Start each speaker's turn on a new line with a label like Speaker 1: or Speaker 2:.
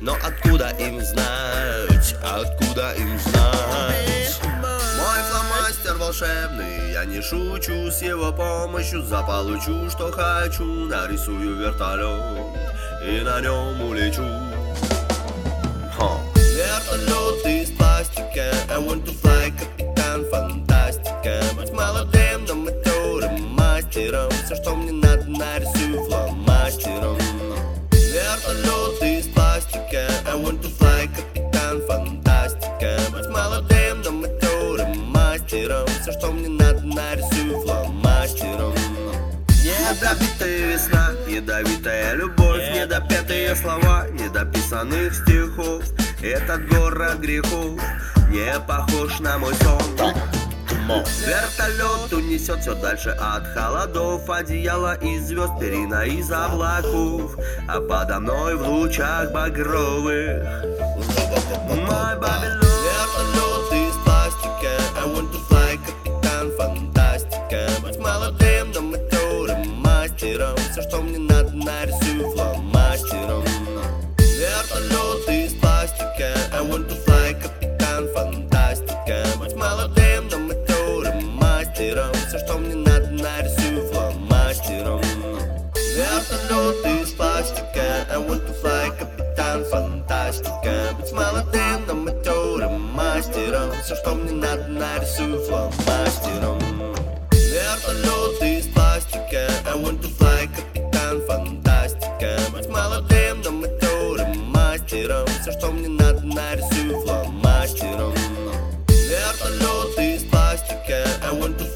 Speaker 1: Но откуда им знать, откуда им знать? Мой фломастер волшебный, я не шучу, с его помощью заполучу, что хочу. Нарисую вертолет и на нем улечу. Вертолет из пластика, I want to fly, капитан фантастика. Быть молодым, но матерым мастером. Все, что мне надо, нарисую фломастером. Вертолет из пластика, I want to fly, капитан фантастика. Быть молодым, но матерым мастером. Все, что мне надо, нарисую фломастером. Недопитая весна, ядовитая любовь, недопетые слова, недописанных стихов. Этот город грехов не похож на мой сон. Вертолет унесет все дальше от холодов, одеяло из звезд, перина из облаков, а подо мной в лучах багровых мой Бабилон. Вертолет из пластика, I want to fly, капитан фантастика. Быть молодым, но матерым мастером. Все, что мне надо, нарисую фломастером. Вертолет из пластика, I want to fly, капитан фантастика. Быть молодым, но матерым мастером. Все, что мне надо, нарисую фломастером. Вертолет из пластика, I want to fly, капитан фантастика. Быть молодым, но матерым мастером. Все, что мне надо, нарисую фломастером. Вертолет из пластика, I want to fly, капитан фантастика. Быть молодым, но матерым мастером. Все, что мне надо, нарисую фломастером. Вертолет из пластика, I want to